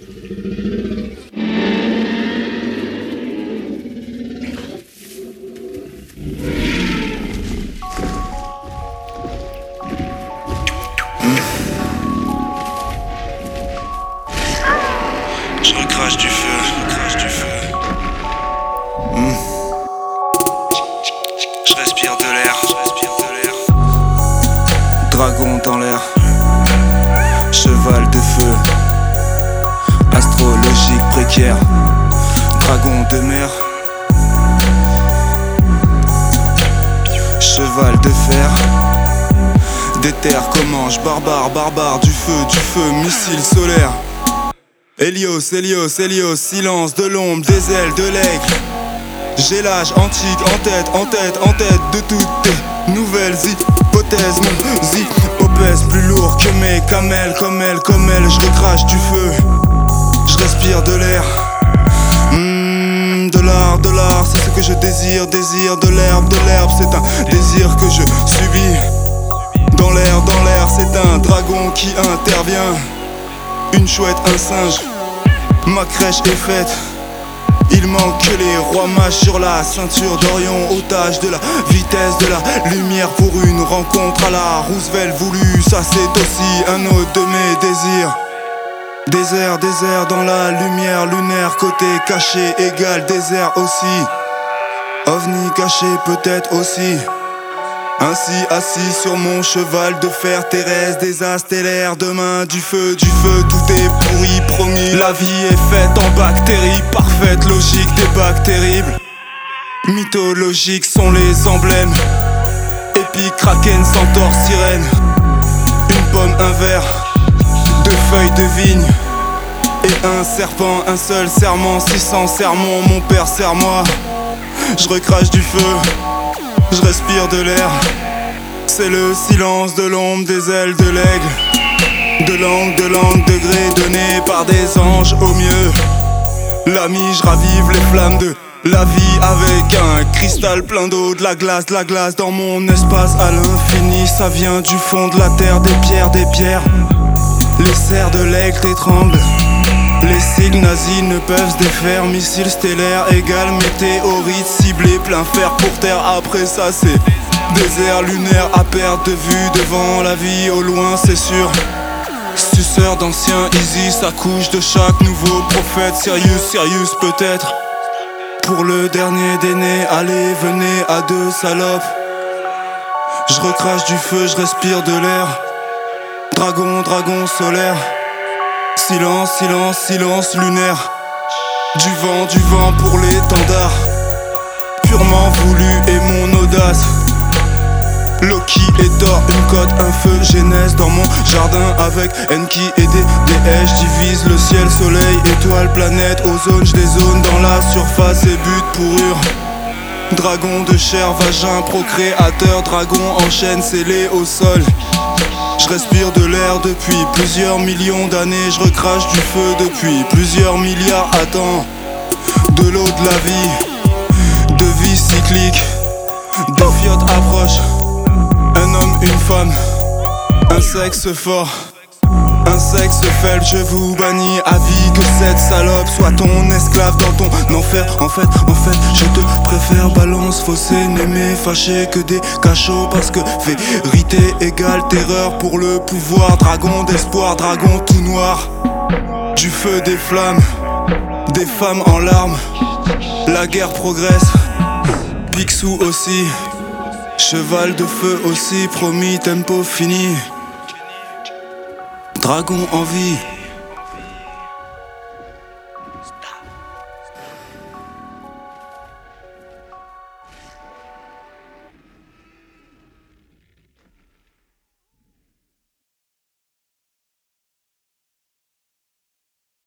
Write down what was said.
Je recrache du feu, Je respire de l'air, Dragon dans l'air, cheval de feu, astrologique précaire, dragon de mer, cheval de fer, déterre Comanche, barbare, du feu, missile solaire. Hélios, silence de l'ombre, des ailes de l'aigle. J'ai l'âge antique en tête de toutes tes nouvelles hypothèses. Mon hypopèse plus lourd que mes camels, comme elle, je recrache du feu. Je respire de l'air. De l'art, c'est ce que je désire de l'herbe, c'est un désir que je subis. Dans l'air, c'est un dragon qui intervient. Une chouette, un singe, ma crèche est faite. Il manque que les rois mages sur la ceinture d'Orion. Otage de la vitesse de la lumière pour une rencontre à la Roosevelt voulue. Ça c'est aussi un autre de mes désirs. Désert dans la lumière lunaire. Côté caché égale désert aussi. OVNI caché peut-être aussi. Ainsi assis sur mon cheval de fer terrestre, des stellaires, demain du feu, tout est pourri, promis. La vie est faite en bactéries, parfaite logique des bacs terribles. Mythologiques sont les emblèmes, épique, kraken, centaure, sirène. Une pomme, un verre, deux feuilles de vigne et un serpent, un seul serment, 600 sermons, mon père serre-moi. Je recrache du feu. Je respire de l'air, c'est le silence de l'ombre, des ailes de l'aigle. De langue, degré donné par des anges au mieux. L'ami, je ravive les flammes de la vie avec un cristal plein d'eau, de la glace dans mon espace à l'infini. Ça vient du fond de la terre, des pierres. Les serres de l'aigle t'étranglent. Les sigles nazis ne peuvent se défaire. Missile stellaire égale météorite ciblé, plein fer pour terre. Après ça c'est désert lunaire à perte de vue. Devant la vie au loin c'est sûr. Suceur d'anciens Isis accouche de chaque nouveau prophète. Sirius peut-être. Pour le dernier des nés, allez venez à deux salopes. Je recrache du feu, je respire de l'air. Dragon solaire. Silence lunaire. Du vent pour l'étendard. Purement voulu et mon audace. Loki et Thor, une cote, un feu, Genèse dans mon jardin avec Enki et des déesses. Divise le ciel, soleil, étoile, planète, ozone. J'dézone dans la surface et but pourrure. Dragon de chair, vagin, procréateur. Dragon en chaîne scellé au sol. Je respire de l'air depuis plusieurs millions d'années. Je recrache du feu depuis plusieurs milliards. Attends, de l'eau de la vie, de vie cyclique. Des fiottes approchent. Un homme, une femme, un sexe fort, un sexe faible. Je vous bannis à vie, que cette salope soit ton esclave dans ton enfer. En fait, je te préfère. Balance faussé, n'aimer fâché que des cachots. Parce que vérité égale terreur pour le pouvoir. Dragon d'espoir, dragon tout noir. Du feu, des flammes, des femmes en larmes. La guerre progresse, Picsou aussi. Cheval de feu aussi, promis, tempo fini. Dragon en vie.